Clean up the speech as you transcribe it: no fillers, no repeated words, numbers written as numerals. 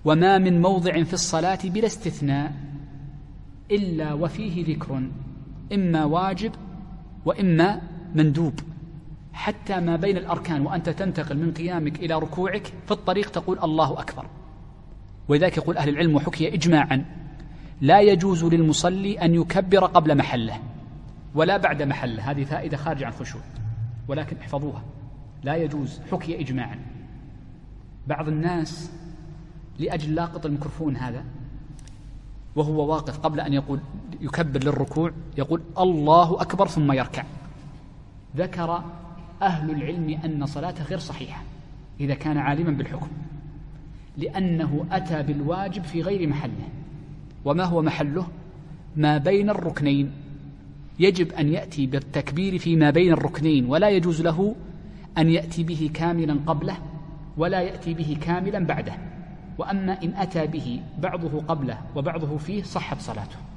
وما من موضع في الصلاة بلا استثناء إلا وفيه ذكر إما واجب وإما مندوب، حتى ما بين الأركان وأنت تنتقل من قيامك إلى ركوعك في الطريق تقول الله أكبر. ولذلك يقول أهل العلم وحكي إجماعا: لا يجوز للمصلي أن يكبر قبل محله ولا بعد محله. هذه فائدة خارجة عن الخشوع، ولكن احفظوها، لا يجوز، حكي إجماعا. بعض الناس لأجل لاقط الميكروفون هذا وهو واقف قبل أن يكبر للركوع يقول الله أكبر ثم يركع. ذكر أهل العلم أن صلاته غير صحيحة إذا كان عالما بالحكم، لأنه أتى بالواجب في غير محله. وما هو محله؟ ما بين الركنين، يجب أن يأتي بالتكبير فيما بين الركنين، ولا يجوز له أن يأتي به كاملا قبله ولا يأتي به كاملا بعده. وأما إن أتى به بعضه قبله وبعضه فيه صحت صلاته.